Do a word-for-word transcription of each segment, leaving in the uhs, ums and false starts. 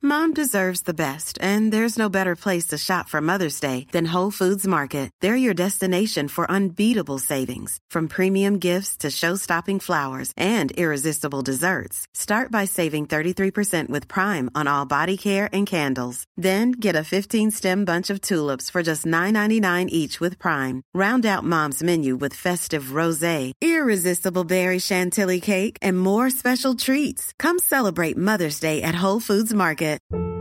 Mom deserves the best, and there's no better place to shop for Mother's Day than Whole Foods Market. They're your destination for unbeatable savings, from premium gifts to show-stopping flowers and irresistible desserts. Start by saving thirty-three percent with Prime on all body care and candles. Then get a fifteen-stem bunch of tulips for just nine ninety-nine each with Prime. Round out Mom's menu with festive rosé, irresistible berry chantilly cake, and more special treats. Come celebrate Mother's Day at Whole Foods Market.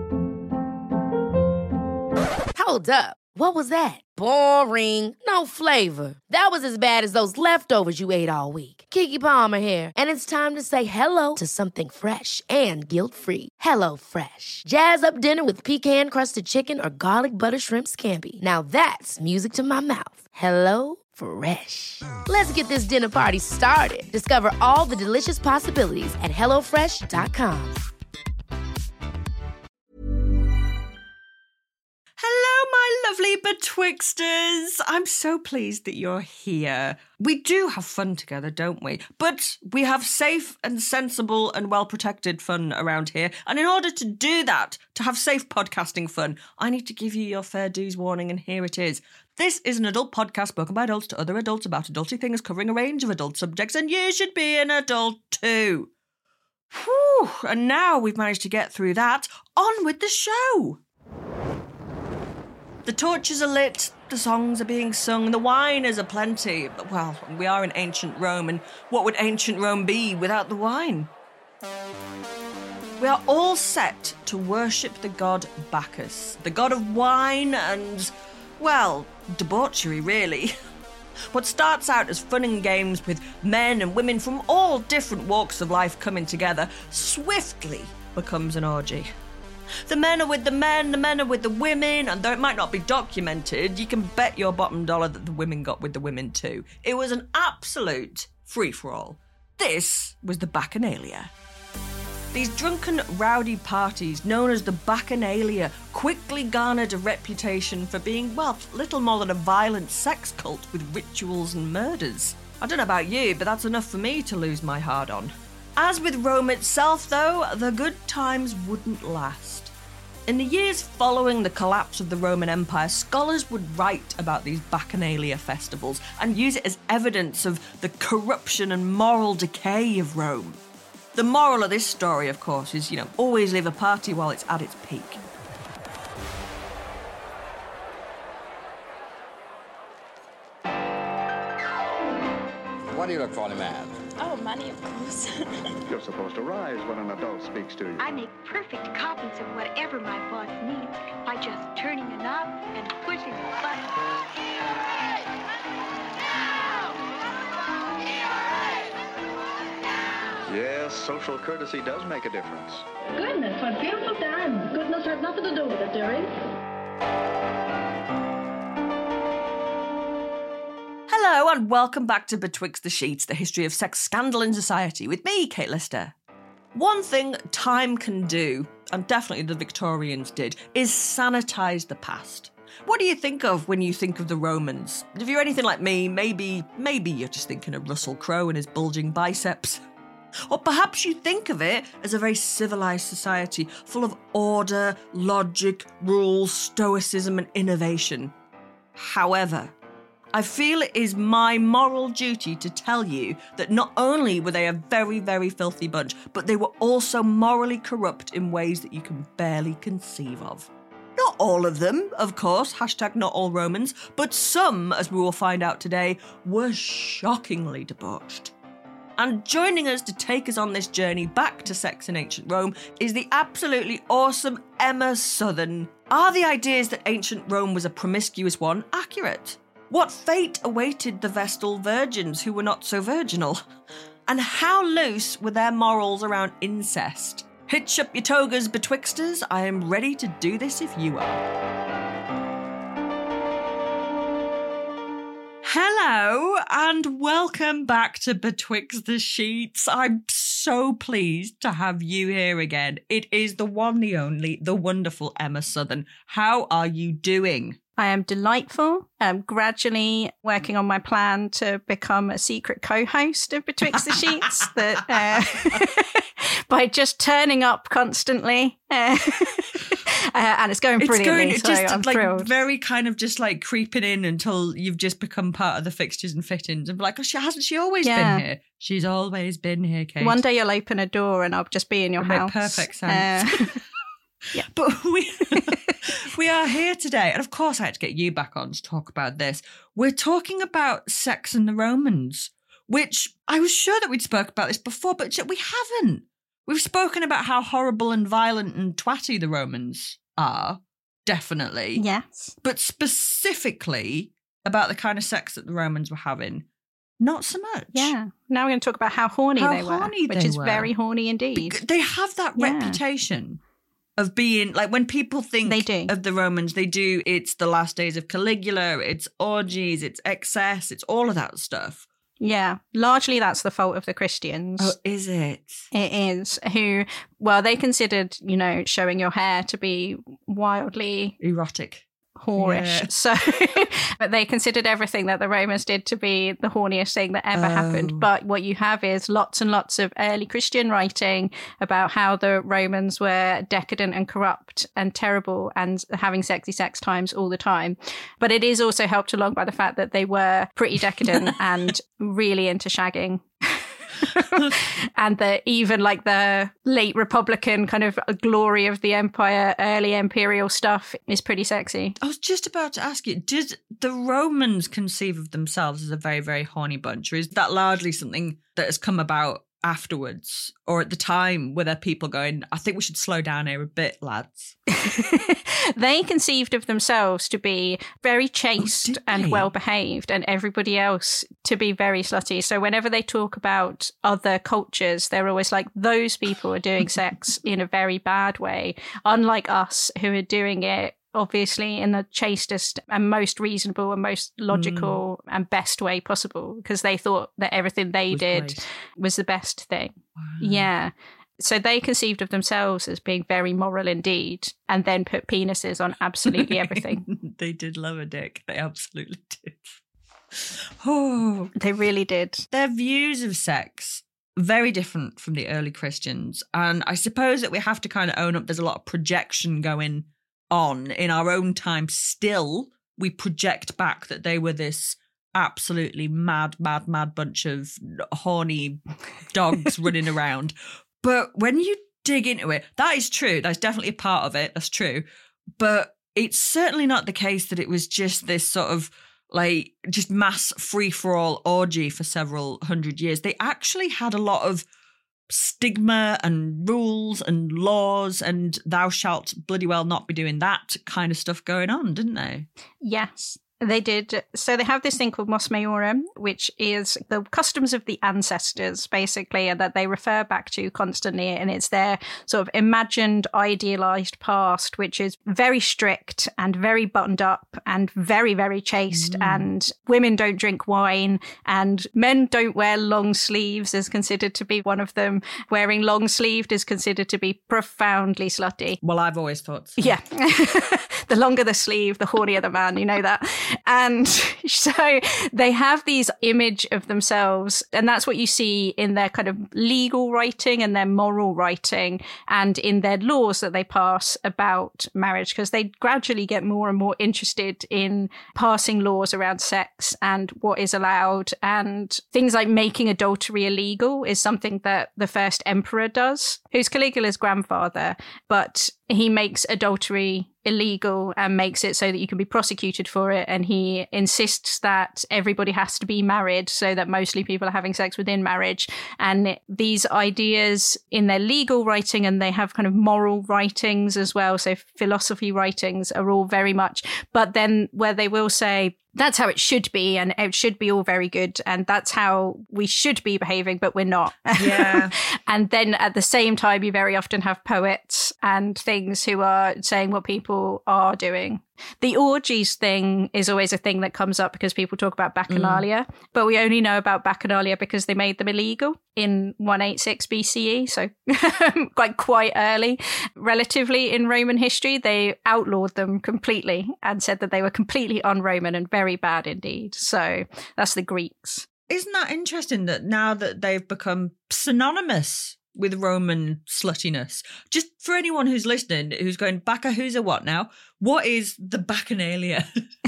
Hold up. What was that? Boring. No flavor. That was as bad as those leftovers you ate all week. Keke Palmer here, and it's time to say hello to something fresh and guilt-free. Hello Fresh. Jazz up dinner with pecan-crusted chicken or garlic butter shrimp scampi. Now that's music to my mouth. Hello Fresh. Let's get this dinner party started. Discover all the delicious possibilities at hello fresh dot com. Hello, my lovely Betwixters. I'm so pleased that you're here. We do have fun together, don't we? But we have safe and sensible and well-protected fun around here. And in order to do that, to have safe podcasting fun, I need to give you your fair dues warning, and here it is. This is an adult podcast spoken by adults to other adults about adulty things covering a range of adult subjects, and you should be an adult too. Whew, and now we've managed to get through that. On with the show. The torches are lit, the songs are being sung, the wine is aplenty. Well, we are in ancient Rome, and what would ancient Rome be without the wine? We are all set to worship the god Bacchus, the god of wine and, well, debauchery, really. What starts out as fun and games with men and women from all different walks of life coming together swiftly becomes an orgy. The men are with the men, the men are with the women, and though it might not be documented, you can bet your bottom dollar that the women got with the women too. It was an absolute free-for-all. This was the Bacchanalia. These drunken, rowdy parties, known as the Bacchanalia, quickly garnered a reputation for being, well, little more than a violent sex cult with rituals and murders. I don't know about you, but that's enough for me to lose my heart on. As with Rome itself, though, the good times wouldn't last. In the years following the collapse of the Roman Empire, scholars would write about these Bacchanalia festivals and use it as evidence of the corruption and moral decay of Rome. The moral of this story, of course, is, you know, always leave a party while it's at its peak. What do you look for in a man? Oh, money, of course. You're supposed to rise when an adult speaks to you. I make perfect copies of whatever my boss needs by just turning a knob and pushing a button. Yes, social courtesy does make a difference. Goodness, what beautiful time. Goodness has nothing to do with it, dearie. Hello and welcome back to Betwixt the Sheets, the history of sex scandal in society, with me, Kate Lister. One thing time can do, and definitely the Victorians did, is sanitise the past. What do you think of when you think of the Romans? If you're anything like me, maybe, maybe you're just thinking of Russell Crowe and his bulging biceps. Or perhaps you think of it as a very civilised society, full of order, logic, rules, stoicism and innovation. However, I feel it is my moral duty to tell you that not only were they a very, very filthy bunch, but they were also morally corrupt in ways that you can barely conceive of. Not all of them, of course, hashtag not all Romans, but some, as we will find out today, were shockingly debauched. And joining us to take us on this journey back to sex in ancient Rome is the absolutely awesome Emma Southern. Are the ideas that ancient Rome was a promiscuous one accurate? What fate awaited the Vestal virgins who were not so virginal? And how loose were their morals around incest? Hitch up your togas, Betwixters. I am ready to do this if you are. Hello and welcome back to Betwixt the Sheets. I'm so pleased to have you here again. It is the one, the only, the wonderful Emma Southern. How are you doing? I am delightful. I'm gradually working on my plan to become a secret co-host of Betwixt the Sheets that uh, by just turning up constantly. Uh, uh, and it's going brilliantly, it's so going, just I'm like thrilled. Very kind of just like creeping in until you've just become part of the fixtures and fittings and be like, oh, she hasn't she always Yeah. been here? She's always been here, Kate. One day you'll open a door and I'll just be in your It'll house. make perfect sense. Uh, yeah. But we we are here today, and of course I had to get you back on to talk about this. We're talking about sex and the Romans, which I was sure that we'd spoke about this before, but we haven't. We've spoken about how horrible and violent and twatty the Romans are, definitely. Yes. But specifically about the kind of sex that the Romans were having, not so much. Yeah. Now we're going to talk about how horny How they were, horny which they is were. very horny indeed. Bec- They have that Yeah. reputation of being, like, when people think They do. of the Romans, they do, it's the last days of Caligula, it's orgies, it's excess, it's all of that stuff. Yeah. Largely that's the fault of the Christians. Oh, is it? It is. Who, well, they considered, you know, showing your hair to be wildly Erotic. whorish. Yeah. So, but they considered everything that the Romans did to be the horniest thing that ever Oh. happened. But what you have is lots and lots of early Christian writing about how the Romans were decadent and corrupt and terrible and having sexy sex times all the time. But it is also helped along by the fact that they were pretty decadent and really into shagging. And the even like the late Republican kind of glory of the empire, early imperial stuff is pretty sexy. I was just about to ask you, did the Romans conceive of themselves as a very, very horny bunch, or is that largely something that has come about afterwards? Or at the time, were there people going, I think we should slow down here a bit, lads? They conceived of themselves to be very chaste Oh, did and they? well behaved, and everybody else to be very slutty. So whenever they talk about other cultures, they're always like, those people are doing sex in a very bad way, unlike us who are doing it obviously in the chastest and most reasonable and most logical Mm. and best way possible, because they thought that everything they Was did great. was the best thing. Wow. Yeah. So they conceived of themselves as being very moral indeed, and then put penises on absolutely everything. They did love a dick. They absolutely did. Oh, They really did. their views of sex, very different from the early Christians. And I suppose that we have to kind of own up there's a lot of projection going on in our own time. Still, we project back that they were this absolutely mad, mad, mad bunch of horny dogs running around. But when you dig into it, that is true. That's definitely a part of it. That's true. But it's certainly not the case that it was just this sort of like just mass free-for-all orgy for several hundred years. They actually had a lot of stigma and rules and laws and thou shalt bloody well not be doing that kind of stuff going on, didn't they? Yes, they did. So they have this thing called Mos Maiorum, which is the customs of the ancestors, basically, and that they refer back to constantly. And it's their sort of imagined, idealized past, which is very strict and very buttoned up and very, very chaste. Mm. And women don't drink wine, and men don't wear long sleeves is considered to be one of them. Wearing long sleeved is considered to be profoundly slutty. Well, I've always thought so. Yeah. The longer the sleeve, the hornier the man, you know that. And so they have these image of themselves, and that's what you see in their kind of legal writing and their moral writing and in their laws that they pass about marriage, because they gradually get more and more interested in passing laws around sex and what is allowed. And things like making adultery illegal is something that the first emperor does, who's Caligula's grandfather, but he makes adultery illegal and makes it so that you can be prosecuted for it. And he insists that everybody has to be married so that mostly people are having sex within marriage. And these ideas in their legal writing, and they have kind of moral writings as well, so philosophy writings, are all very much, but then where they will say, that's how it should be, and it should be all very good, and that's how we should be behaving, but we're not. Yeah. And then at the same time, you very often have poets and things who are saying what people are doing The orgies thing is always a thing that comes up because people talk about Bacchanalia, mm. but we only know about Bacchanalia because they made them illegal in one eighty-six B C E, so quite quite early. Relatively in Roman history, they outlawed them completely and said that they were completely un-Roman and very bad indeed. So that's the Greeks. Isn't that interesting that now that they've become synonymous with Roman sluttiness? Just for anyone who's listening, who's going, Baccha, who's a what now? What is the Bacchanalia?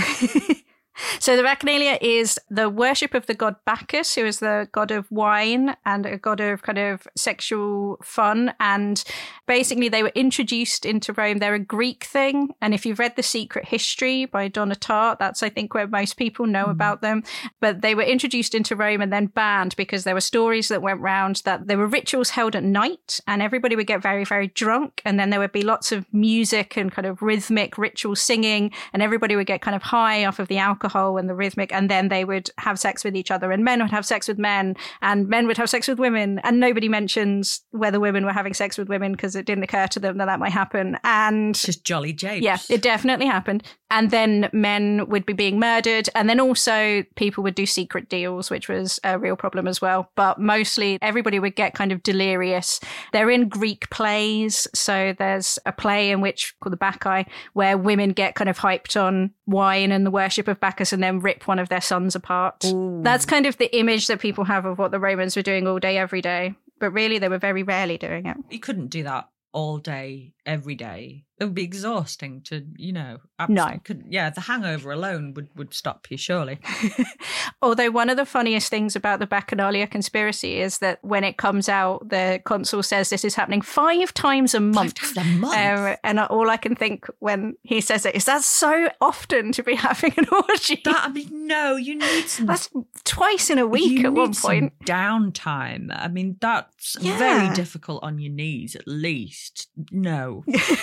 So the Bacchanalia is the worship of the god Bacchus, who is the god of wine and a god of kind of sexual fun. And basically they were introduced into Rome. They're a Greek thing. And if you've read The Secret History by Donna Tartt, that's, I think, where most people know mm. about them. But they were introduced into Rome and then banned because there were stories that went round that there were rituals held at night and everybody would get very, very drunk. And then there would be lots of music and kind of rhythmic ritual singing, and everybody would get kind of high off of the alcohol and the rhythmic, and then they would have sex with each other, and men would have sex with men, and men would have sex with women, and nobody mentions whether women were having sex with women because it didn't occur to them that that might happen. And it's just jolly japes. Yeah, it definitely happened. And then men would be being murdered, and then also people would do secret deals, which was a real problem as well. But mostly everybody would get kind of delirious. They're in Greek plays, so there's a play in which called the Bacchae, where women get kind of hyped on wine and the worship of Bacchus and then rip one of their sons apart. Ooh. That's kind of the image that people have of what the Romans were doing all day, every day. But really, they were very rarely doing it. You couldn't do that all day, every day. It would be exhausting to, you know. No. Could, yeah, the hangover alone would, would stop you, surely. Although one of the funniest things about the Bacchanalia conspiracy is that when it comes out, the consul says this is happening five times a month. Five times a month? Um, and all I can think when he says it is, that's so often to be having an orgy. That, I mean, no, you need some... That's twice in a week you at need one point. Some downtime. I mean, that's yeah. very difficult on your knees, at least. No.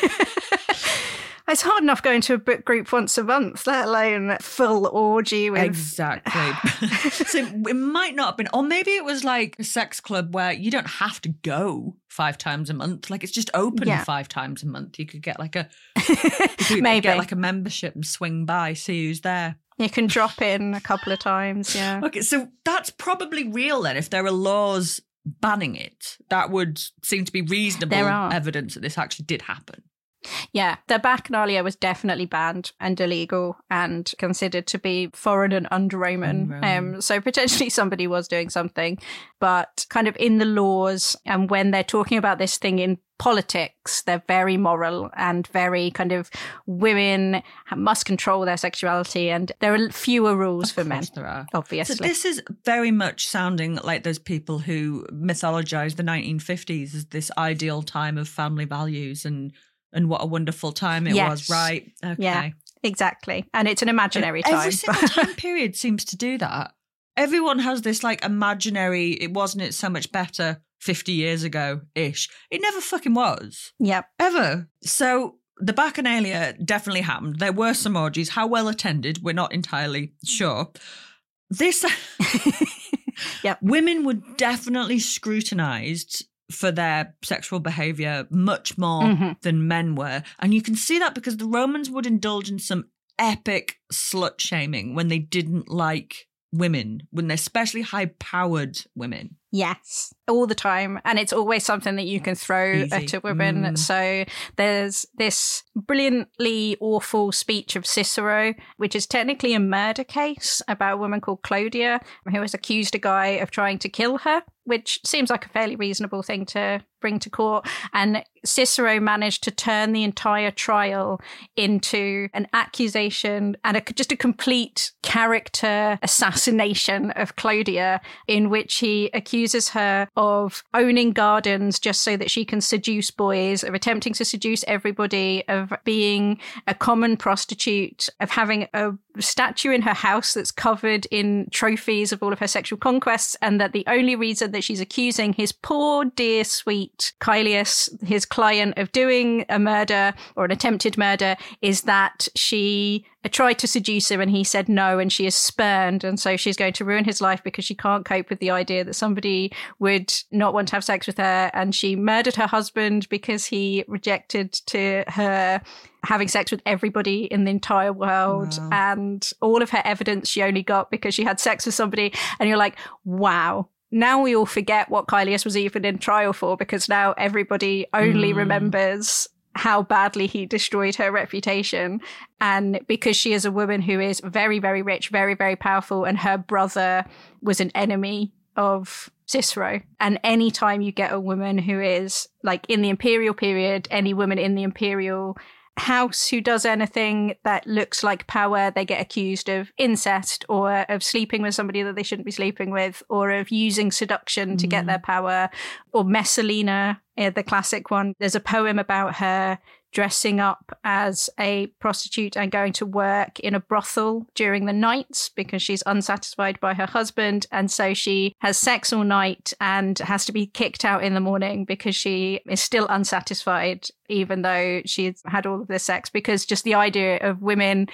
It's hard enough going to a book group once a month, let alone full orgy with... Exactly. So it might not have been... Or maybe it was like a sex club where you don't have to go five times a month. Like, it's just open yeah. five times a month. You could get like a... You could maybe. get like a membership and swing by, see who's there. You can drop in a couple of times, yeah. Okay, so that's probably real then. If there are laws banning it, that would seem to be reasonable evidence that this actually did happen. Yeah, the Bacchanalia was definitely banned and illegal and considered to be foreign and un-Roman. Um, so potentially somebody was doing something, but kind of in the laws, and when they're talking about this thing in politics, they're very moral and very kind of women must control their sexuality, and there are fewer rules of for men. There are. Obviously. So this is very much sounding like those people who mythologize the nineteen fifties as this ideal time of family values and And what a wonderful time it yes. was, right? Okay. Yeah, exactly. And it's an imaginary Every time. Every single time period seems to do that. Everyone has this like imaginary, it wasn't it so much better fifty years ago-ish. It never fucking was. Yep. Ever. So the Bacchanalia definitely happened. There were some orgies. How well attended, we're not entirely sure. This... Yep. Women were definitely scrutinised for their sexual behaviour much more mm-hmm. than men were. And you can see that because the Romans would indulge in some epic slut shaming when they didn't like women, when they're especially high-powered women. Yes, all the time. And it's always something that you can throw Easy. at a woman. Mm. So there's this brilliantly awful speech of Cicero, which is technically a murder case about a woman called Clodia, who has accused a guy of trying to kill her, which seems like a fairly reasonable thing to bring to court. And Cicero managed to turn the entire trial into an accusation and a, just a complete character assassination of Clodia, in which he accuses her of owning gardens just so that she can seduce boys, of attempting to seduce everybody, of being a common prostitute, of having a statue in her house that's covered in trophies of all of her sexual conquests, and that the only reason that she's accusing his poor, dear, sweet Caelius, his client, of doing a murder or an attempted murder is that she tried to seduce him and he said no, and she is spurned, and so she's going to ruin his life because she can't cope with the idea that somebody would not want to have sex with her, and she murdered her husband because he rejected to her having sex with everybody in the entire world. Wow. And all of her evidence she only got because she had sex with somebody. And you're like, wow. Now we all forget what Kylius was even in trial for, because now everybody only mm. remembers how badly he destroyed her reputation. And because she is a woman who is very, very rich, very, very powerful, and her brother was an enemy of Cicero. And any time you get a woman who is like in the imperial period, any woman in the imperial house who does anything that looks like power, they get accused of incest or of sleeping with somebody that they shouldn't be sleeping with, or of using seduction to mm. get their power. Or Messalina, the classic one. There's a poem about her dressing up as a prostitute and going to work in a brothel during the nights because she's unsatisfied by her husband. And so she has sex all night and has to be kicked out in the morning because she is still unsatisfied, even though she's had all of this sex. Because just the idea of women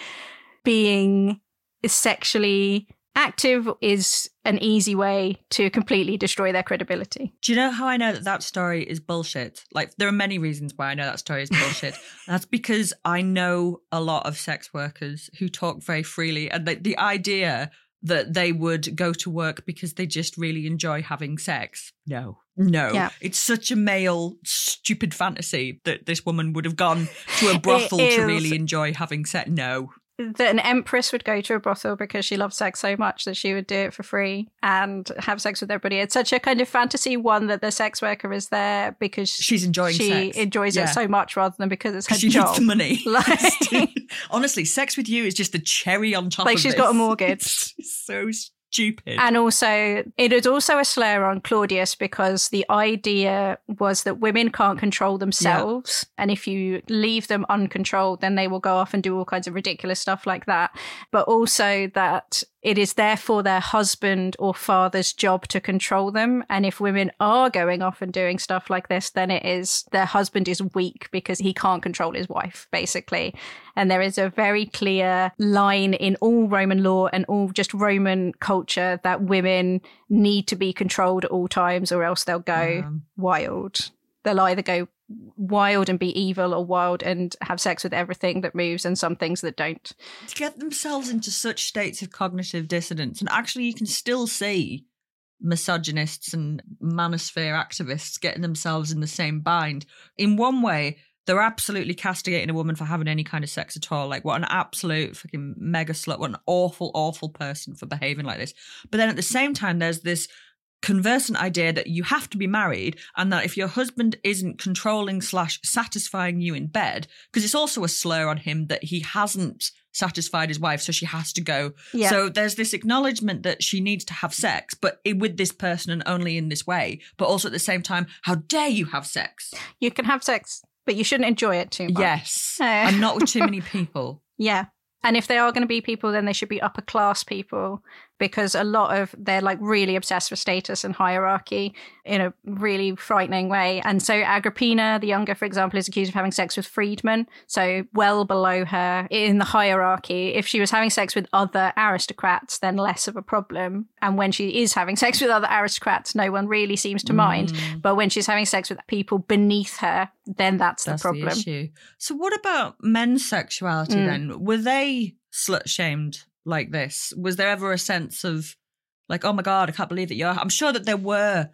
being sexually active is an easy way to completely destroy their credibility. Do you know how I know that that story is bullshit? Like, there are many reasons why I know that story is bullshit. That's because I know a lot of sex workers who talk very freely, and the, the idea that they would go to work because they just really enjoy having sex. No. No. Yeah. It's such a male, stupid fantasy that this woman would have gone to a brothel to really enjoy having sex. No. That an empress would go to a brothel because she loves sex so much that she would do it for free and have sex with everybody. It's such a kind of fantasy one that the sex worker is there because she's enjoying she sex. enjoys yeah. it so much rather than because it's her she job. She needs the money. Like, honestly, sex with you is just the cherry on top like of she's this. got a mortgage. It's so stupid. And also, it is also a slur on Claudius because the idea was that women can't control themselves. Yeah. And if you leave them uncontrolled, then they will go off and do all kinds of ridiculous stuff like that. But also that it is therefore their husband or father's job to control them. And if women are going off and doing stuff like this, then it is their husband is weak because he can't control his wife, basically. And there is a very clear line in all Roman law and all just Roman culture that women need to be controlled at all times or else they'll go um. wild. They'll either go wild and be evil or wild and have sex with everything that moves and some things that don't. To get themselves into such states of cognitive dissonance. And actually you can still see misogynists and manosphere activists getting themselves in the same bind. In one way, they're absolutely castigating a woman for having any kind of sex at all. Like, what an absolute fucking mega slut. What an awful, awful person for behaving like this. But then at the same time, there's this conversant idea that you have to be married and that if your husband isn't controlling slash satisfying you in bed, because it's also a slur on him that he hasn't satisfied his wife, so she has to go. Yeah. So there's this acknowledgement that she needs to have sex, but with this person and only in this way. But also at the same time, how dare you have sex? You can have sex, but you shouldn't enjoy it too much. Yes. And not with too many people. Yeah. And if they are going to be people, then they should be upper class people, because a lot of they're like really obsessed with status and hierarchy in a really frightening way. And so Agrippina the Younger, for example, is accused of having sex with freedmen, so well below her in the hierarchy. If she was having sex with other aristocrats, then less of a problem. And when she is having sex with other aristocrats, no one really seems to mind. Mm. But when she's having sex with people beneath her, then that's, that's the problem. The issue. So what about men's sexuality mm. then? Were they slut-shamed like this? Was there ever a sense of like, oh my God, I can't believe that you're... I'm sure that there were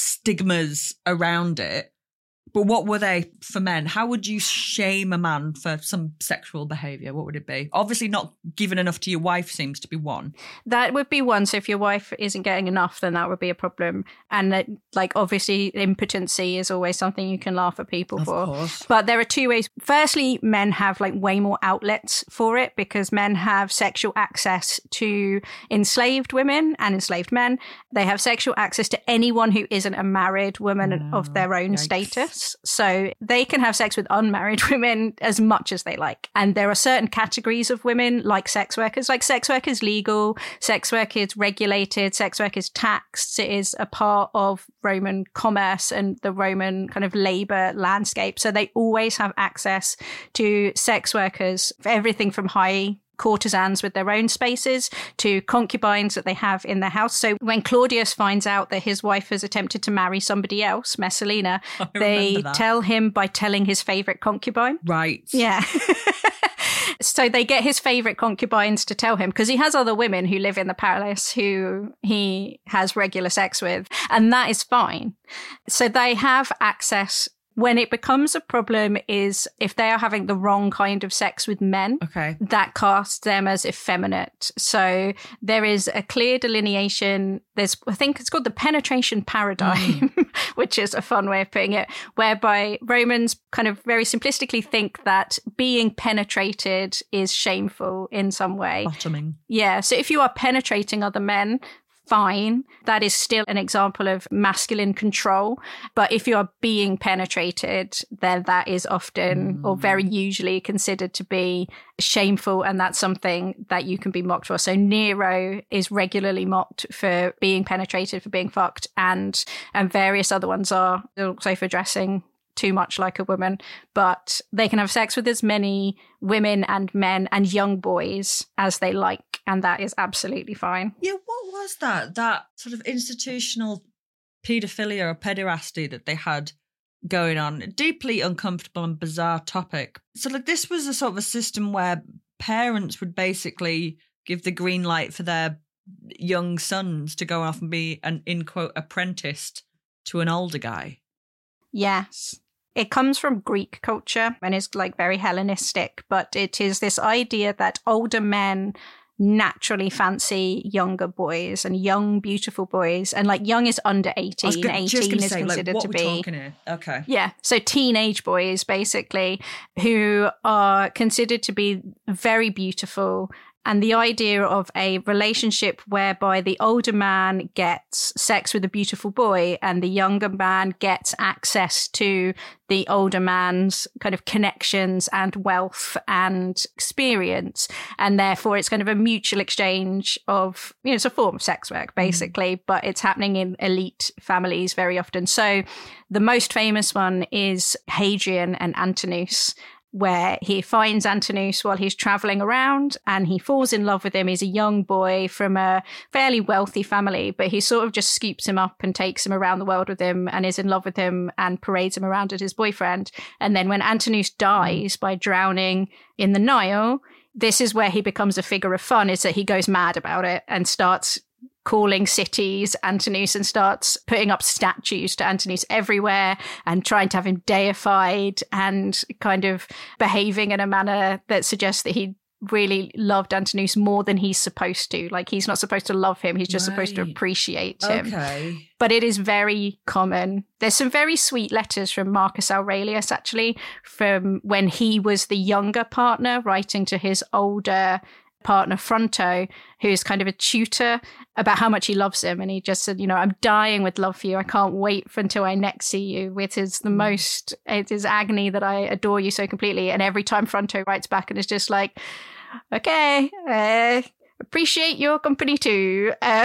stigmas around it, but what were they for men? How would you shame a man for some sexual behaviour? What would it be? Obviously not giving enough to your wife seems to be one. That would be one. So if your wife isn't getting enough, then that would be a problem. And that, like, obviously impotency is always something you can laugh at people of for. Course. But there are two ways. Firstly, men have like way more outlets for it because men have sexual access to enslaved women and enslaved men. They have sexual access to anyone who isn't a married woman oh, of their own yikes. status. So they can have sex with unmarried women as much as they like. And there are certain categories of women like sex workers. Like sex work is legal, sex work is regulated, sex work is taxed. It is a part of Roman commerce and the Roman kind of labour landscape. So they always have access to sex workers for everything from high courtesans with their own spaces to concubines that they have in their house. So when Claudius finds out that his wife has attempted to marry somebody else, Messalina, they tell him by telling his favourite concubine. Right. Yeah. So they get his favourite concubines to tell him, because he has other women who live in the palace who he has regular sex with, and that is fine. So they have access. When it becomes a problem is if they are having the wrong kind of sex with men. Okay. That casts them as effeminate. So there is a clear delineation. There's, I think it's called the penetration paradigm, mm. which is a fun way of putting it, whereby Romans kind of very simplistically think that being penetrated is shameful in some way. Bottoming. Yeah. So if you are penetrating other men, fine. That is still an example of masculine control. But if you are being penetrated, then that is often mm. or very usually considered to be shameful. And that's something that you can be mocked for. So Nero is regularly mocked for being penetrated, for being fucked. And, and various other ones are also for dressing too much like a woman. But they can have sex with as many women and men and young boys as they like. And that is absolutely fine. Yeah, what was that? That sort of institutional paedophilia or pederasty that they had going on. A deeply uncomfortable and bizarre topic. So like this was a sort of a system where parents would basically give the green light for their young sons to go off and be an, in quote, apprenticed to an older guy. Yes. It comes from Greek culture and is like very Hellenistic, but it is this idea that older men naturally fancy younger boys and young, beautiful boys. And like young is under eighteen. Gonna, eighteen is say, considered like, what to we're be. Talking here. Okay. Yeah. So teenage boys, basically, who are considered to be very beautiful. And the idea of a relationship whereby the older man gets sex with a beautiful boy and the younger man gets access to the older man's kind of connections and wealth and experience. And therefore it's kind of a mutual exchange of, you know, it's a form of sex work, basically, mm. but it's happening in elite families very often. So the most famous one is Hadrian and Antinous, where he finds Antinous while he's traveling around and he falls in love with him. He's a young boy from a fairly wealthy family, but he sort of just scoops him up and takes him around the world with him and is in love with him and parades him around as his boyfriend. And then when Antinous dies by drowning in the Nile, this is where he becomes a figure of fun, is that he goes mad about it and starts calling cities Antinous and starts putting up statues to Antinous everywhere and trying to have him deified and kind of behaving in a manner that suggests that he really loved Antinous more than he's supposed to. Like, he's not supposed to love him. He's just right. supposed to appreciate him. Okay. But it is very common. There's some very sweet letters from Marcus Aurelius, actually, from when he was the younger partner, writing to his older partner Fronto, who's kind of a tutor, about how much he loves him. And he just said, you know, I'm dying with love for you. I can't wait for until I next see you. It is the most, it is agony that I adore you so completely. And every time Fronto writes back and is just like, okay, uh, appreciate your company too. Uh-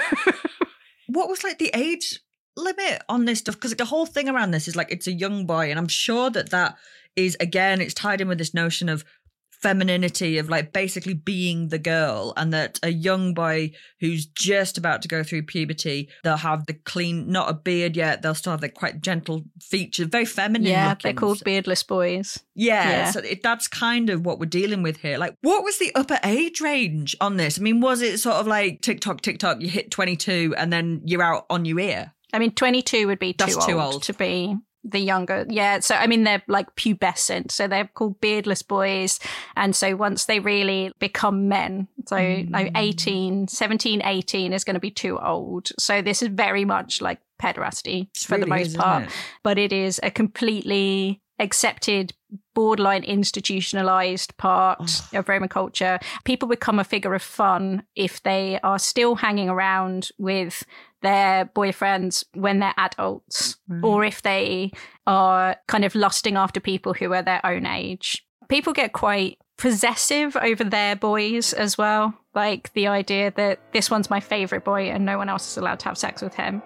what was like the age limit on this stuff? Because the whole thing around this is like, it's a young boy. And I'm sure that that is, again, it's tied in with this notion of femininity, of like basically being the girl, and that a young boy who's just about to go through puberty, they'll have the clean, not a beard yet, they'll still have the quite gentle features, very feminine yeah looking. They're called beardless boys. Yeah, yeah. So it, that's kind of what we're dealing with here. Like, what was the upper age range on this? I mean, was it sort of like TikTok, TikTok, you hit twenty-two and then you're out on your ear? I mean, twenty-two would be too, that's old, too old to be the younger. Yeah. So, I mean, they're like pubescent. So they're called beardless boys. And so once they really become men, so mm. like eighteen, seventeen, eighteen is going to be too old. So this is very much like pederasty it for really the most is, part. It? But it is a completely accepted, borderline institutionalized part oh. of Roman culture. People become a figure of fun if they are still hanging around with their boyfriends when they're adults, right. or if they are kind of lusting after people who are their own age. People get quite possessive over their boys as well. Like the idea that this one's my favorite boy and no one else is allowed to have sex with him.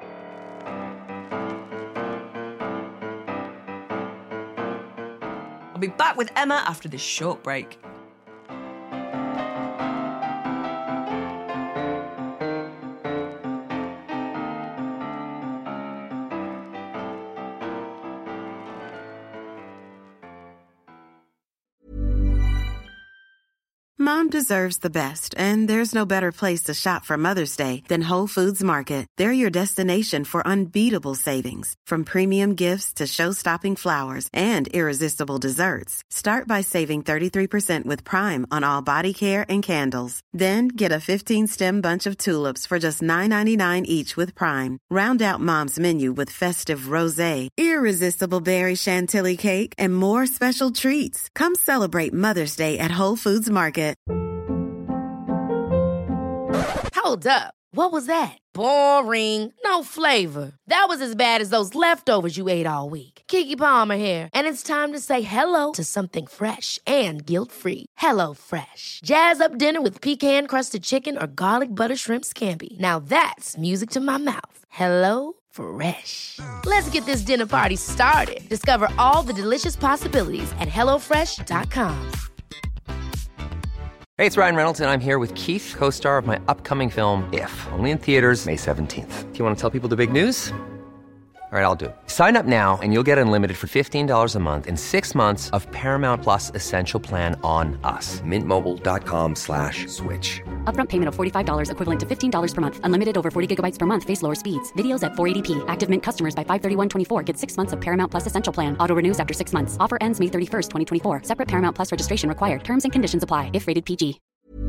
I'll be back with Emma after this short break. Mom deserves the best, and there's no better place to shop for Mother's Day than Whole Foods Market. They're your destination for unbeatable savings, from premium gifts to show-stopping flowers and irresistible desserts. Start by saving thirty-three percent with Prime on all body care and candles. Then get a fifteen-stem bunch of tulips for just nine ninety-nine each with Prime. Round out Mom's menu with festive rosé, irresistible berry chantilly cake, and more special treats. Come celebrate Mother's Day at Whole Foods Market. Hold up. What was that? Boring. No flavor. That was as bad as those leftovers you ate all week. Keke Palmer here, and it's time to say hello to something fresh and guilt-free. Hello Fresh. Jazz up dinner with pecan-crusted chicken or garlic butter shrimp scampi. Now that's music to my mouth. Hello Fresh. Let's get this dinner party started. Discover all the delicious possibilities at hello fresh dot com. Hey, it's Ryan Reynolds, and I'm here with Keith, co-star of my upcoming film, If, only in theaters May seventeenth. Do you want to tell people the big news? All right, I'll do it. Sign up now and you'll get unlimited for fifteen dollars a month and six months of Paramount Plus Essential Plan on us. Mint Mobile dot com slash switch. Upfront payment of forty-five dollars equivalent to fifteen dollars per month. Unlimited over forty gigabytes per month. Face lower speeds. Videos at four eighty p. Active Mint customers by five thirty-one twenty-four get six months of Paramount Plus Essential Plan. Auto renews after six months. Offer ends May thirty-first, twenty twenty-four. Separate Paramount Plus registration required. Terms and conditions apply if rated P G.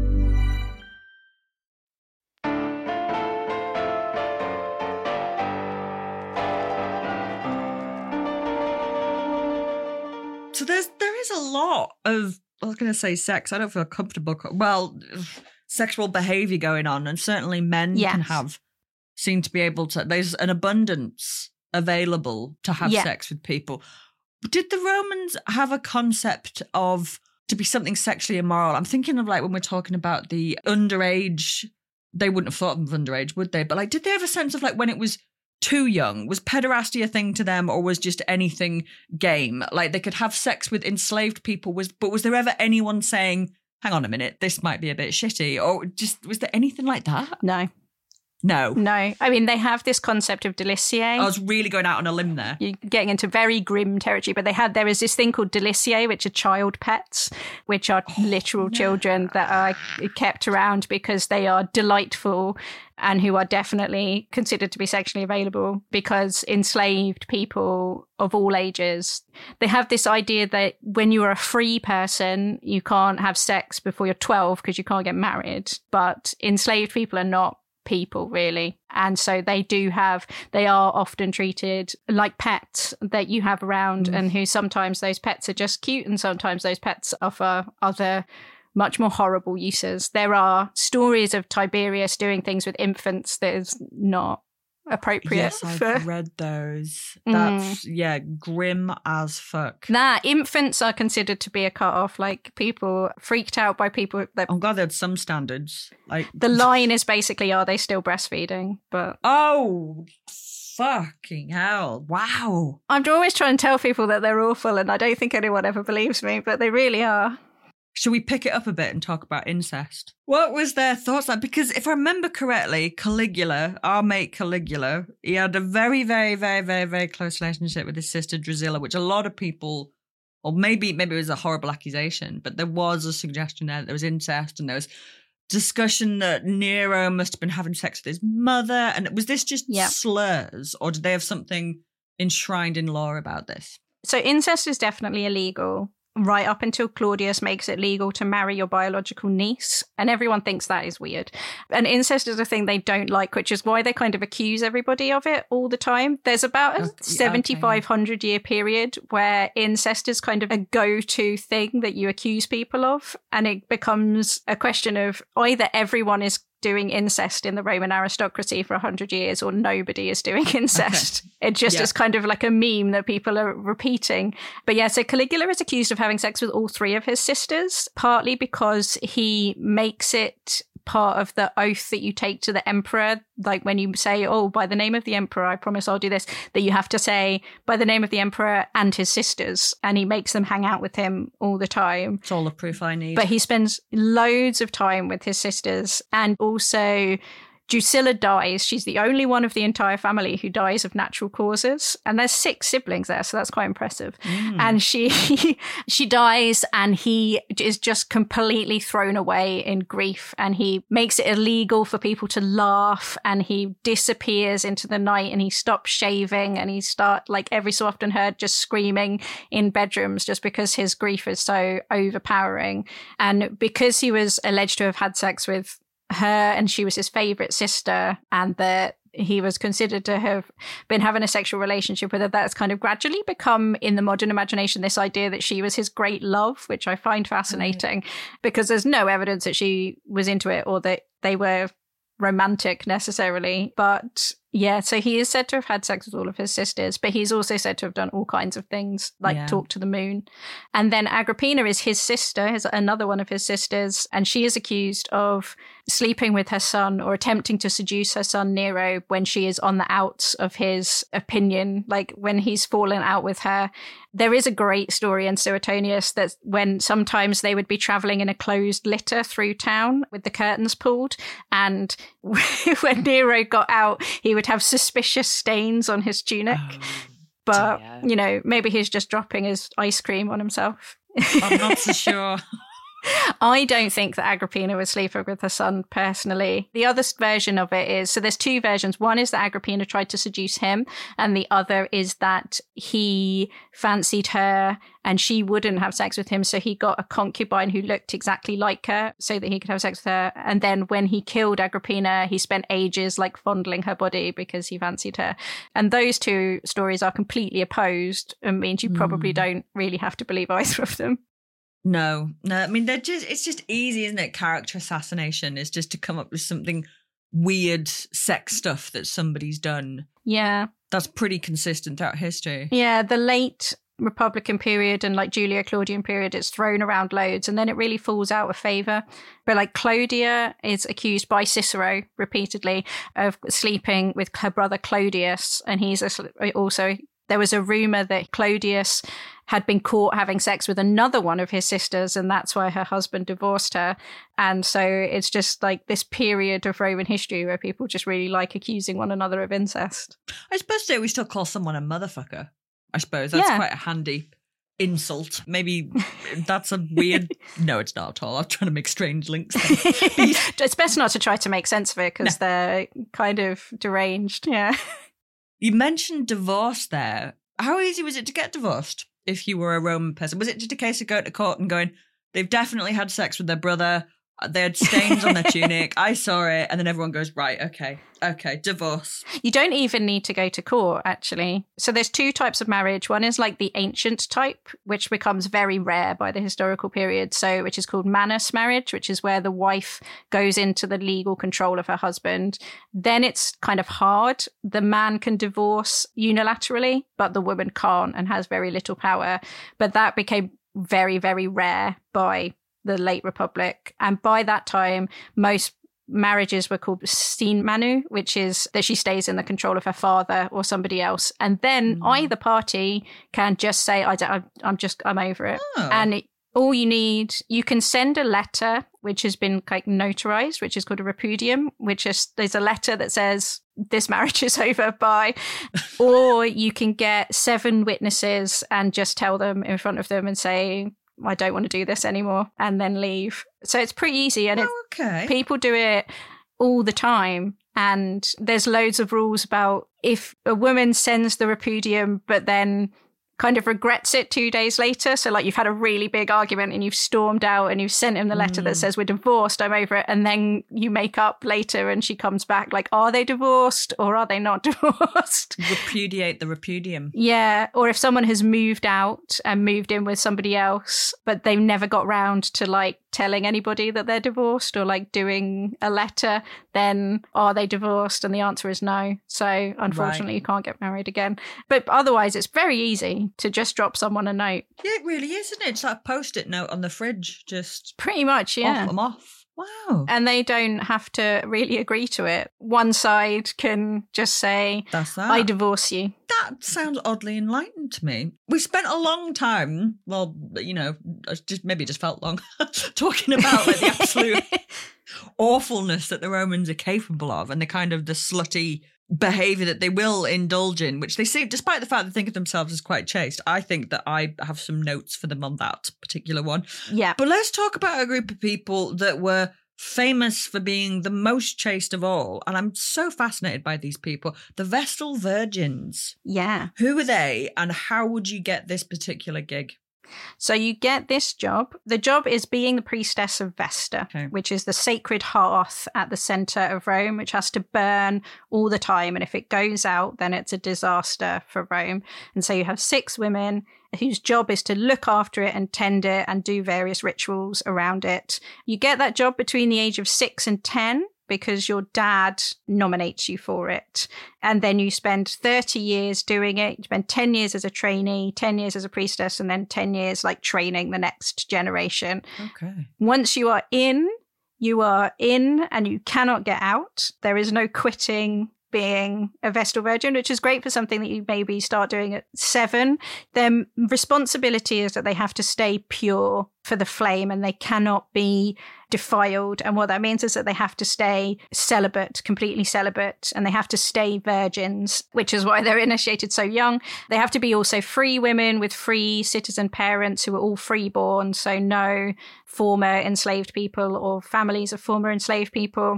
So there's there is a lot of, I was going to say sex. I don't feel comfortable. Well, sexual behavior going on, and certainly men yes. can have, seem to be able to, there's an abundance available to have yeah. sex with people. Did the Romans have a concept of to be something sexually immoral? I'm thinking of like when we're talking about the underage, they wouldn't have thought of underage, would they? But like, did they have a sense of like when it was too young? Was pederasty a thing to them, or was just anything game? Like they could have sex with enslaved people, was but was there ever anyone saying, hang on a minute, this might be a bit shitty? Or just, was there anything like that? No. No. No. I mean, they have this concept of deliciae. I was really going out on a limb there. You're getting into very grim territory, but they had, there is this thing called deliciae, which are child pets, which are oh, literal no. children that are kept around because they are delightful and who are definitely considered to be sexually available, because enslaved people of all ages, they have this idea that when you are a free person, you can't have sex before you're twelve because you can't get married. But enslaved people are not people really, and so they do have, they are often treated like pets that you have around, mm. and who sometimes those pets are just cute and sometimes those pets offer other much more horrible uses. There are stories of Tiberius doing things with infants that is not appropriate. Yes, I've for... read those. That's, mm. yeah, grim as fuck. Nah, infants are considered to be a cut-off. Like, people freaked out by people that... Oh, God, they had some standards. Like the line is basically, are they still breastfeeding? But oh, fucking hell. Wow. I'm always trying to tell people that they're awful, and I don't think anyone ever believes me, but they really are. Should we pick it up a bit and talk about incest? What was their thoughts like? Because if I remember correctly, Caligula, our mate Caligula, he had a very, very, very, very, very close relationship with his sister Drusilla, which a lot of people, or maybe maybe it was a horrible accusation, but there was a suggestion there that there was incest, and there was discussion that Nero must have been having sex with his mother. And was this just yep. slurs, or did they have something enshrined in law about this? So incest is definitely illegal, right up until Claudius makes it legal to marry your biological niece. And everyone thinks that is weird. And incest is a thing they don't like, which is why they kind of accuse everybody of it all the time. There's about a okay, seventy-five hundred year period where incest is kind of a go-to thing that you accuse people of. And it becomes a question of either everyone is doing incest in the Roman aristocracy for one hundred years, or nobody is doing incest. Okay. It just yeah. is kind of like a meme that people are repeating. But yeah, so Caligula is accused of having sex with all three of his sisters, partly because he makes it part of the oath that you take to the emperor. Like when you say, oh, by the name of the emperor, I promise I'll do this, that you have to say by the name of the emperor and his sisters. And he makes them hang out with him all the time. It's all the proof I need. But he spends loads of time with his sisters, and also Drusilla dies. She's the only one of the entire family who dies of natural causes. And there's six siblings there, so that's quite impressive. Mm. And she she dies, and he is just completely thrown away in grief. And he makes it illegal for people to laugh, and he disappears into the night, and he stops shaving, and he start like every so often heard just screaming in bedrooms just because his grief is so overpowering. And because he was alleged to have had sex with her and she was his favorite sister, and that he was considered to have been having a sexual relationship with her, that's kind of gradually become in the modern imagination this idea that she was his great love, which I find fascinating, mm. because there's no evidence that she was into it or that they were romantic necessarily. But yeah, so he is said to have had sex with all of his sisters, but he's also said to have done all kinds of things, like yeah. talk to the moon. And then Agrippina is his sister, is another one of his sisters, and she is accused of sleeping with her son or attempting to seduce her son Nero when she is on the outs of his opinion, like when he's fallen out with her. There is a great story in Suetonius that when sometimes they would be traveling in a closed litter through town with the curtains pulled, and when Nero got out, he would have suspicious stains on his tunic. Oh, but, dear. You know, maybe he's just dropping his ice cream on himself. I'm not so sure. I don't think that Agrippina was sleeping with her son personally. The other version of it is, so there's two versions. One is that Agrippina tried to seduce him, and the other is that he fancied her and she wouldn't have sex with him, so he got a concubine who looked exactly like her so that he could have sex with her. And then when he killed Agrippina, he spent ages like fondling her body because he fancied her. And those two stories are completely opposed, and means you probably mm. don't really have to believe either of them. No, no. I mean, they're just, it's just easy, isn't it? Character assassination is just to come up with something weird sex stuff that somebody's done. Yeah. That's pretty consistent throughout history. Yeah, the late Republican period and like Julia Claudian period, it's thrown around loads, and then it really falls out of favour. But like Claudia is accused by Cicero repeatedly of sleeping with her brother Clodius, and he's also... There was a rumour that Clodius had been caught having sex with another one of his sisters, and that's why her husband divorced her. And so it's just like this period of Roman history where people just really like accusing one another of incest. I suppose today we still call someone a motherfucker. I suppose that's yeah. quite a handy insult. Maybe that's a weird... No, it's not at all. I'm trying to make strange links. It's best not to try to make sense of it because no. they're kind of deranged. Yeah. You mentioned divorce there. How easy was it to get divorced if you were a Roman person? Was it just a case of going to court and going, they've definitely had sex with their brother, they had stains on their tunic, I saw it, and then everyone goes, right, okay, okay, divorce. You don't even need to go to court, actually. So there's two types of marriage. One is like the ancient type, which becomes very rare by the historical period, so which is called manus marriage, which is where the wife goes into the legal control of her husband. Then it's kind of hard. The man can divorce unilaterally, but the woman can't and has very little power. But that became very, very rare by the late Republic. And by that time, most marriages were called sine manu, which is that she stays in the control of her father or somebody else. And then mm. either party can just say, I don't, I'm just, I'm over it. Oh. And it, all you need, you can send a letter, which has been like notarized, which is called a repudium, which is, there's a letter that says this marriage is over, bye. Or you can get seven witnesses and just tell them in front of them and say, I don't want to do this anymore, and then leave. So it's pretty easy, and oh, it's, okay. people do it all the time. And there's loads of rules about if a woman sends the repudium, but then kind of regrets it two days later. So like you've had a really big argument and you've stormed out and you've sent him the letter mm. that says we're divorced, I'm over it. And then you make up later and she comes back like, are they divorced or are they not divorced? Repudiate the repudium. Yeah. Or if someone has moved out and moved in with somebody else, but they've never got round to like telling anybody that they're divorced or like doing a letter, then are they divorced? And the answer is no. So unfortunately, right. you can't get married again. But otherwise, it's very easy to just drop someone a note. Yeah, it really is, isn't it? It's like a post-it note on the fridge, just pretty much, yeah. Off them off. Wow. And they don't have to really agree to it. One side can just say, That's that. I divorce you. That sounds oddly enlightened to me. We spent a long time, well, you know, just maybe it just felt long, talking about like the absolute awfulness that the Romans are capable of, and the kind of the slutty behavior that they will indulge in, which they seem, despite the fact they think of themselves as quite chaste. I think that I have some notes for them on that particular one. Yeah. But let's talk about a group of people that were famous for being the most chaste of all. And I'm so fascinated by these people. The Vestal Virgins. Yeah. Who are they, and how would you get this particular gig? So you get this job. The job is being the priestess of Vesta, okay. which is the sacred hearth at the center of Rome, which has to burn all the time. And if it goes out, then it's a disaster for Rome. And so you have six women whose job is to look after it and tend it and do various rituals around it. You get that job between the age of six and ten. Because your dad nominates you for it. And then you spend thirty years doing it. You spend ten years as a trainee, ten years as a priestess, and then ten years like training the next generation. Okay. Once you are in, you are in and you cannot get out. There is no quitting being a Vestal Virgin, which is great for something that you maybe start doing at seven. Their responsibility is that they have to stay pure for the flame and they cannot be defiled. And what that means is that they have to stay celibate, completely celibate, and they have to stay virgins, which is why they're initiated so young. They have to be also free women with free citizen parents who are all freeborn, so no former enslaved people or families of former enslaved people.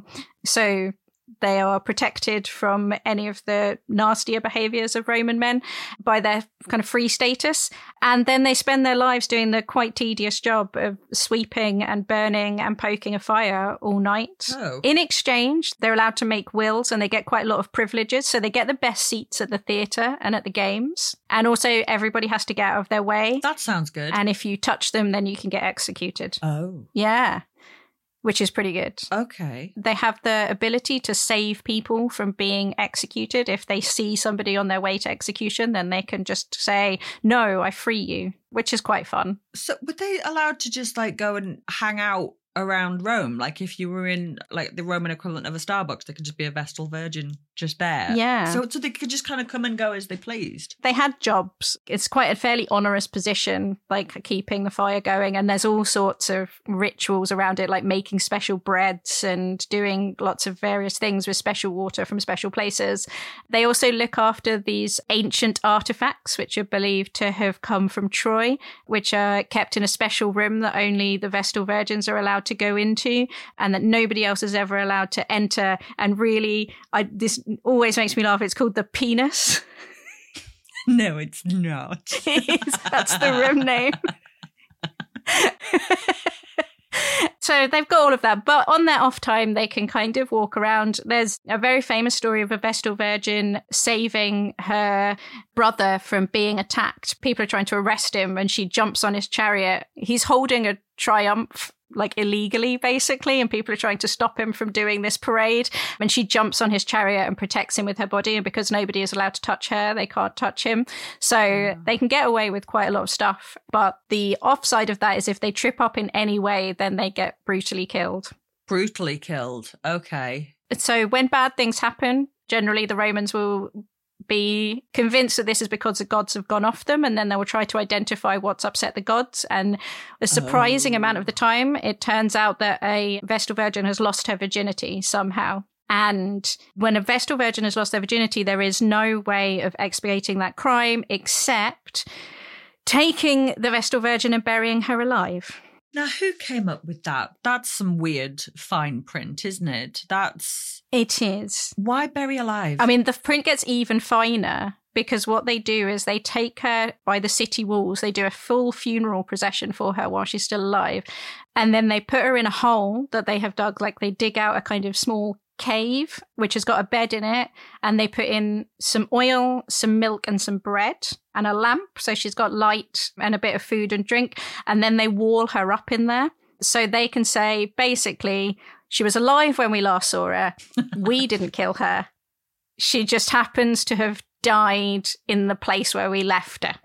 So they are protected from any of the nastier behaviors of Roman men by their kind of free status. And then they spend their lives doing the quite tedious job of sweeping and burning and poking a fire all night. Oh. In exchange, they're allowed to make wills and they get quite a lot of privileges. So they get the best seats at the theatre and at the games. And also everybody has to get out of their way. That sounds good. And if you touch them, then you can get executed. Oh. Yeah. Which is pretty good. Okay. They have the ability to save people from being executed. If they see somebody on their way to execution, then they can just say, no, I free you, which is quite fun. So were they allowed to just like go and hang out around Rome? Like if you were in like the Roman equivalent of a Starbucks, there could just be a Vestal Virgin just there. Yeah. So, so they could just kind of come and go as they pleased. They had jobs. It's quite a fairly onerous position, like keeping the fire going. And there's all sorts of rituals around it, like making special breads and doing lots of various things with special water from special places. They also look after these ancient artifacts, which are believed to have come from Troy, which are kept in a special room that only the Vestal Virgins are allowed to go into and that nobody else is ever allowed to enter. And really, I, this always makes me laugh. It's called the penis. No, it's not. That's the room name. So they've got all of that, but on their off time, they can kind of walk around. There's a very famous story of a Vestal Virgin saving her brother from being attacked. People are trying to arrest him and she jumps on his chariot. He's holding a triumph, like illegally, basically, and people are trying to stop him from doing this parade. And she jumps on his chariot and protects him with her body. And because nobody is allowed to touch her, they can't touch him. So yeah. They can get away with quite a lot of stuff. But the offside of that is if they trip up in any way, then they get brutally killed. Brutally killed. Okay. So when bad things happen, generally the Romans will be convinced that this is because the gods have gone off them, and then they will try to identify what's upset the gods. And a surprising oh. amount of the time, it turns out that a Vestal Virgin has lost her virginity somehow. And when a Vestal Virgin has lost their virginity, there is no way of expiating that crime except taking the Vestal Virgin and burying her alive. Now, who came up with that? That's some weird fine print, isn't it? That's... It is. Why bury alive? I mean, the print gets even finer because what they do is they take her by the city walls. They do a full funeral procession for her while she's still alive. And then they put her in a hole that they have dug, like they dig out a kind of small cave, which has got a bed in it. And they put in some oil, some milk and some bread and a lamp. So she's got light and a bit of food and drink. And then they wall her up in there. So they can say, basically, she was alive when we last saw her. We didn't kill her. She just happens to have died in the place where we left her.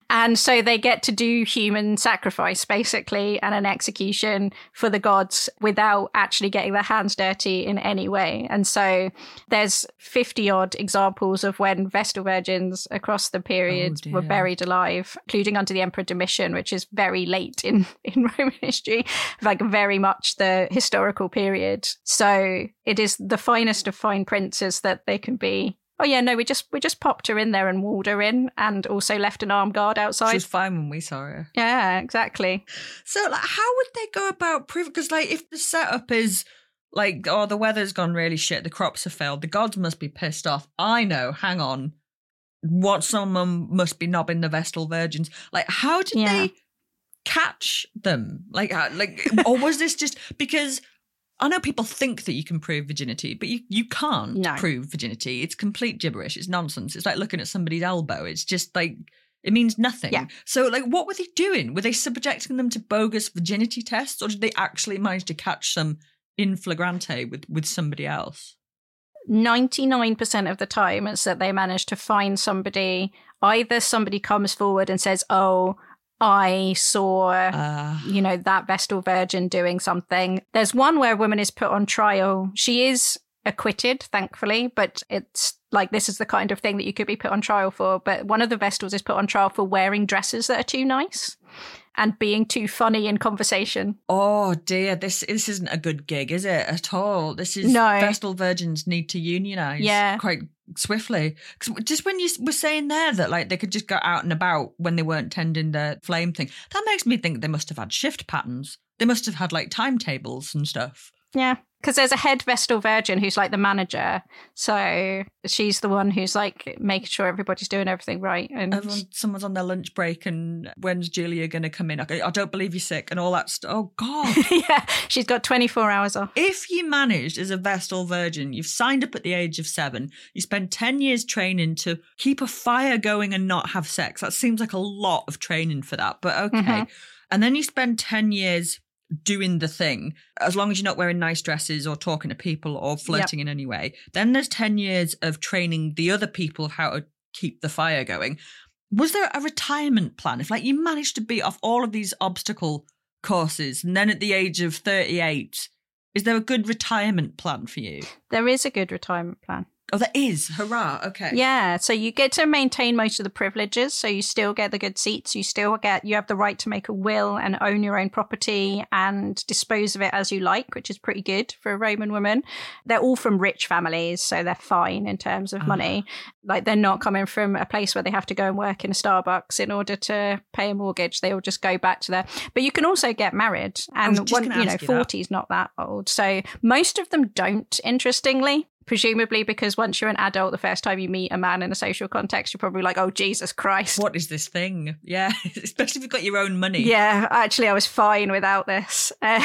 And so they get to do human sacrifice, basically, and an execution for the gods without actually getting their hands dirty in any way. And so there's fifty odd examples of when Vestal virgins across the period oh were buried alive, including under the Emperor Domitian, which is very late in, in Roman history, like very much the historical period. So it is the finest of fine princes that they can be. Oh yeah, no, we just we just popped her in there and walled her in, and also left an armed guard outside. She was fine when we saw her. Yeah, exactly. So, like, how would they go about proving? Because, like, if the setup is like, oh, the weather's gone really shit, the crops have failed, the gods must be pissed off. I know. Hang on, what someone must be knobbing the Vestal virgins. Like, how did yeah. they catch them? Like, how, like, or was this just because? I know people think that you can prove virginity, but you, you can't no. prove virginity. It's complete gibberish. It's nonsense. It's like looking at somebody's elbow. It's just like, it means nothing. Yeah. So, like, what were they doing? Were they subjecting them to bogus virginity tests, or did they actually manage to catch some in flagrante with, with somebody else? ninety-nine percent of the time it's that they manage to find somebody. Either somebody comes forward and says, oh, I saw, uh, you know, that Vestal virgin doing something. There's one where a woman is put on trial. She is acquitted, thankfully, but it's like this is the kind of thing that you could be put on trial for. But one of the Vestals is put on trial for wearing dresses that are too nice and being too funny in conversation. Oh dear, this this isn't a good gig, is it, at all? This is no. Vestal virgins need to unionise yeah. quite swiftly. Because just when you were saying there that like they could just go out and about when they weren't tending the flame thing, that makes me think they must have had shift patterns. They must have had like timetables and stuff. Yeah. Because there's a head Vestal virgin who's like the manager. So she's the one who's like making sure everybody's doing everything right. And Everyone, someone's on their lunch break and when's Julia going to come in? I, I don't believe you're sick and all that stuff. Oh, God. yeah, she's got twenty-four hours off. If you managed as a Vestal virgin, you've signed up at the age of seven, you spend ten years training to keep a fire going and not have sex. That seems like a lot of training for that, but okay. Mm-hmm. And then you spend ten years doing the thing, as long as you're not wearing nice dresses or talking to people or flirting yep. in any way. Then there's ten years of training the other people of how to keep the fire going. Was there a retirement plan? If like you managed to beat off all of these obstacle courses and then at the age of thirty-eight, is there a good retirement plan for you? There is a good retirement plan. Oh, there is. Hurrah. Okay. Yeah. So you get to maintain most of the privileges. So you still get the good seats. You still get, you have the right to make a will and own your own property and dispose of it as you like, which is pretty good for a Roman woman. They're all from rich families, so they're fine in terms of uh-huh. money. Like they're not coming from a place where they have to go and work in a Starbucks in order to pay a mortgage. They all just go back to there. But you can also get married. And one, you know, forty is not that old. So most of them don't, interestingly. Presumably because once you're an adult, the first time you meet a man in a social context, you're probably like, oh, Jesus Christ. What is this thing? Yeah, especially if you've got your own money. Yeah, actually, I was fine without this. Uh,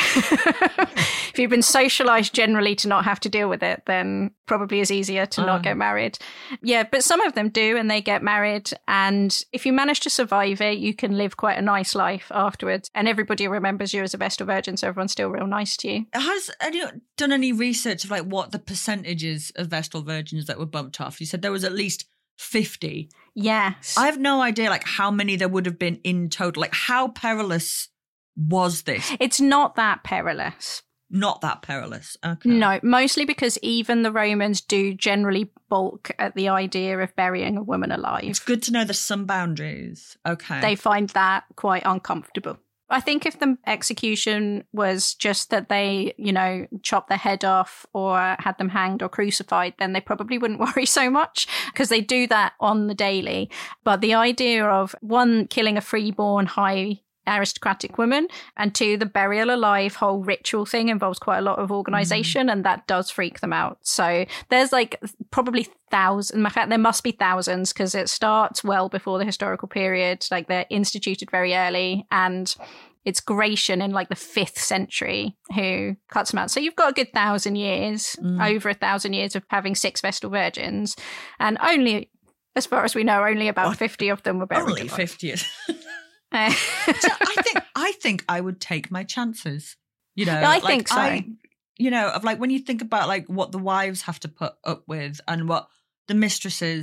if you've been socialised generally to not have to deal with it, then probably is easier to uh. not get married. Yeah, but some of them do, and they get married. And if you manage to survive it, you can live quite a nice life afterwards. And everybody remembers you as a Vestal virgin, so everyone's still real nice to you. Has anyone done any research of like what the percentages of Vestal virgins that were bumped off? You said there was at least fifty. Yes. I have no idea like how many there would have been in total. Like how perilous was this? It's not that perilous. Not that perilous. Okay. No, mostly because even the Romans do generally balk at the idea of burying a woman alive. It's good to know there's some boundaries. Okay. They find that quite uncomfortable. I think if the execution was just that they, you know, chopped their head off or had them hanged or crucified, then they probably wouldn't worry so much because they do that on the daily. But the idea of, one, killing a freeborn high aristocratic woman, and two, the burial alive whole ritual thing involves quite a lot of organization, mm. and that does freak them out. So there's like probably thousands, in fact there must be thousands, because it starts well before the historical period. Like they're instituted very early, and it's Gratian in like the fifth century who cuts them out. So you've got a good thousand years, mm. over a thousand years of having six Vestal virgins, and only, as far as we know, only about what? fifty of them were buried. Only fifty. So I think I think I would take my chances. You know, yeah, I like think so. I, you know, of like when you think about like what the wives have to put up with and what the mistresses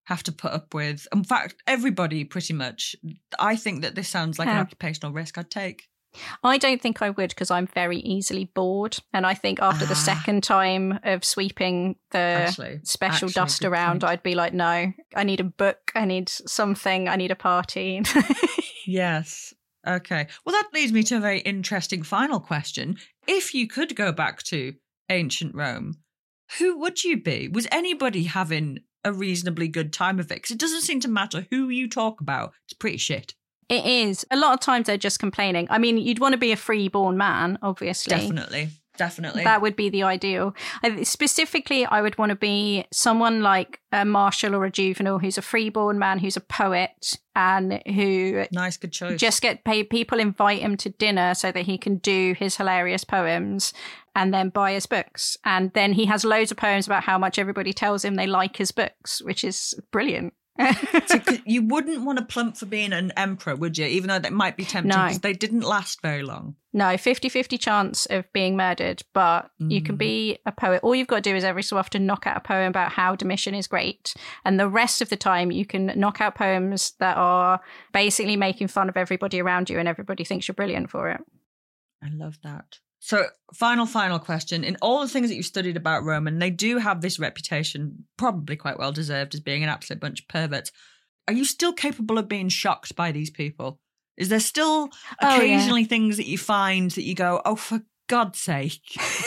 have to put up with. In fact, everybody pretty much. I think that this sounds like Yeah. an occupational risk I'd take. I don't think I would because I'm very easily bored. And I think after the Ah. second time of sweeping the Actually- special actually, dust good around, point. I'd be like, no, I need a book. I need something. I need a party. Yes. Okay. Well, that leads me to a very interesting final question. If you could go back to ancient Rome, who would you be? Was anybody having a reasonably good time of it? Because it doesn't seem to matter who you talk about. It's pretty shit. It is. A lot of times they're just complaining. I mean, you'd want to be a freeborn man, obviously. Definitely. Definitely. That would be the ideal. I, specifically, I would want to be someone like a Marshall or a Juvenal who's a freeborn man, who's a poet, and who Nice, good choice. just get paid. People invite him to dinner so that he can do his hilarious poems and then buy his books. And then he has loads of poems about how much everybody tells him they like his books, which is brilliant. So, 'cause you wouldn't want to plump for being an emperor, would you? Even though that might be tempting No. because they didn't last very long. No, fifty-fifty chance of being murdered, but you can Mm. be a poet. All you've got to do is every so often knock out a poem about how Domitian is great. And the rest of the time, you can knock out poems that are basically making fun of everybody around you and everybody thinks you're brilliant for it. I love that. So, final, final question. In all the things that you've studied about Rome, and they do have this reputation, probably quite well deserved, as being an absolute bunch of perverts, are you still capable of being shocked by these people? Is there still Oh, yeah. occasionally things that you find that you go, oh, for God's sake?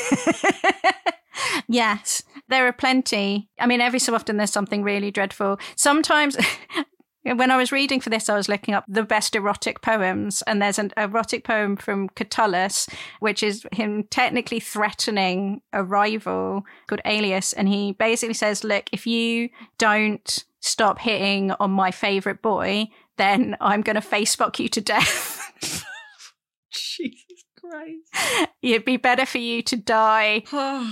Yes, there are plenty. I mean, every so often there's something really dreadful. Sometimes... When I was reading for this, I was looking up the best erotic poems, and there's an erotic poem from Catullus, which is him technically threatening a rival called Aelius. And he basically says, look, if you don't stop hitting on my favourite boy, then I'm going to face fuck you to death. Jesus Christ. It'd be better for you to die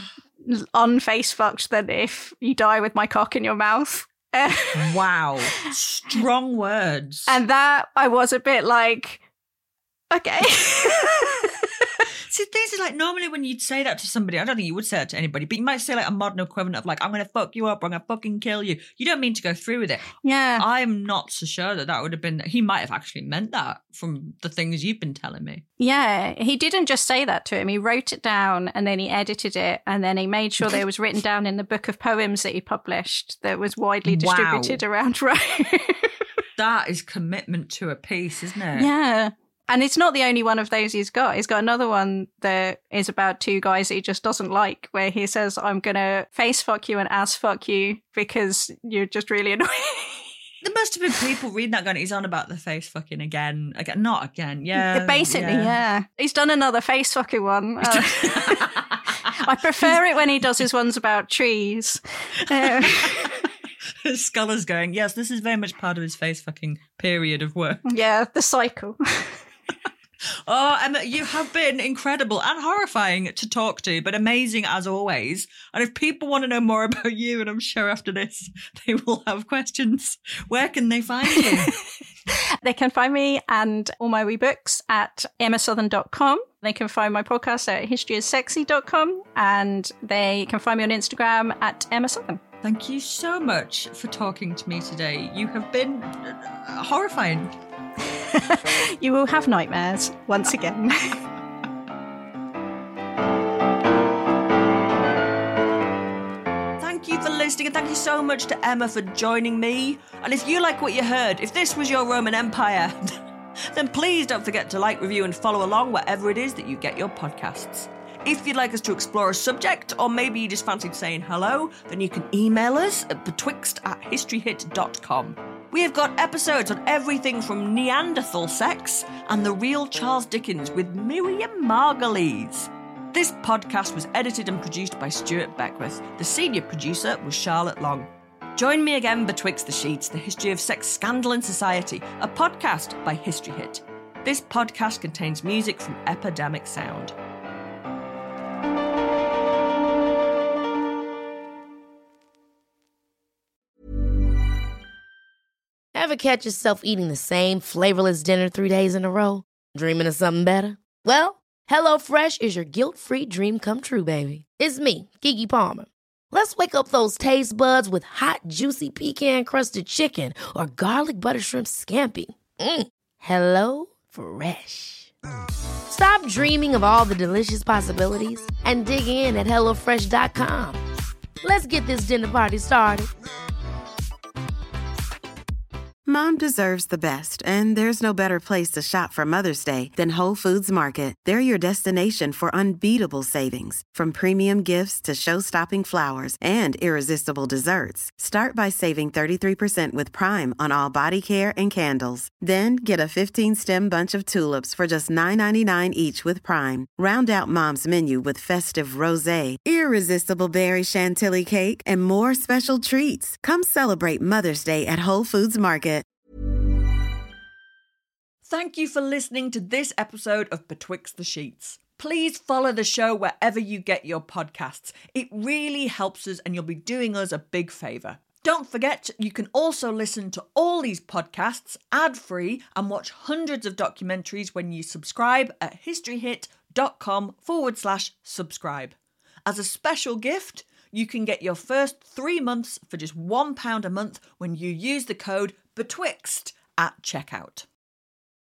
unface fucked than if you die with my cock in your mouth. Wow. Strong words. And that, I was a bit like, okay. See, things are like, normally when you'd say that to somebody, I don't think you would say that to anybody, but you might say like a modern equivalent of like, I'm going to fuck you up, or I'm going to fucking kill you. You don't mean to go through with it. Yeah. I'm not so sure that that would have been, he might have actually meant that from the things you've been telling me. Yeah, he didn't just say that to him. He wrote it down and then he edited it and then he made sure that it was written down in the book of poems that he published that was widely distributed Wow. around Rome. That is commitment to a piece, isn't it? Yeah. And it's not the only one of those he's got. He's got another one that is about two guys that he just doesn't like, where he says, I'm going to face fuck you and ass fuck you because you're just really annoying. There must have been people reading that going, he's on about the face fucking again. Again, not again. Yeah. Basically, yeah. He's done another face fucking one. Uh, I prefer it when he does his ones about trees. Uh, Scholars going, yes, this is very much part of his face fucking period of work. yeah, the cycle. Oh, Emma, you have been incredible and horrifying to talk to, but amazing as always. And if people want to know more about you, and I'm sure after this they will have questions, where can they find you? They can find me and all my wee books at emma southern dot com. They can find my podcast at history is sexy dot com, and they can find me on Instagram at Emma Southern. Thank you so much for talking to me today. You have been uh, horrifying. You will have nightmares once again. Thank you for listening, and thank you so much to Emma for joining me. And if you like what you heard, if this was your Roman Empire, then please don't forget to like, review, and follow along wherever it is that you get your podcasts. If you'd like us to explore a subject, or maybe you just fancied saying hello, then you can email us at betwixt at historyhit dot com. We have got episodes on everything from Neanderthal sex and the real Charles Dickens with Miriam Margolyes. This podcast was edited and produced by Stuart Beckwith. The senior producer was Charlotte Long. Join me again betwixt the sheets, the history of sex, scandal and society, a podcast by History Hit. This podcast contains music from Epidemic Sound. Ever catch yourself eating the same flavorless dinner three days in a row? Dreaming of something better? Well, HelloFresh is your guilt-free dream come true, baby. It's me, Keke Palmer. Let's wake up those taste buds with hot, juicy pecan-crusted chicken or garlic butter shrimp scampi. Mm. Hello Fresh. Stop dreaming of all the delicious possibilities and dig in at hello fresh dot com. Let's get this dinner party started. Mom deserves the best, and there's no better place to shop for Mother's Day than Whole Foods Market. They're your destination for unbeatable savings, from premium gifts to show-stopping flowers and irresistible desserts. Start by saving thirty-three percent with Prime on all body care and candles. Then get a fifteen-stem bunch of tulips for just nine ninety-nine each with Prime. Round out Mom's menu with festive rosé, irresistible berry chantilly cake, and more special treats. Come celebrate Mother's Day at Whole Foods Market. Thank you for listening to this episode of Betwixt the Sheets. Please follow the show wherever you get your podcasts. It really helps us and you'll be doing us a big favour. Don't forget, you can also listen to all these podcasts ad-free and watch hundreds of documentaries when you subscribe at historyhit.com forward slash subscribe. As a special gift, you can get your first three months for just one pound a month when you use the code BETWIXT at checkout.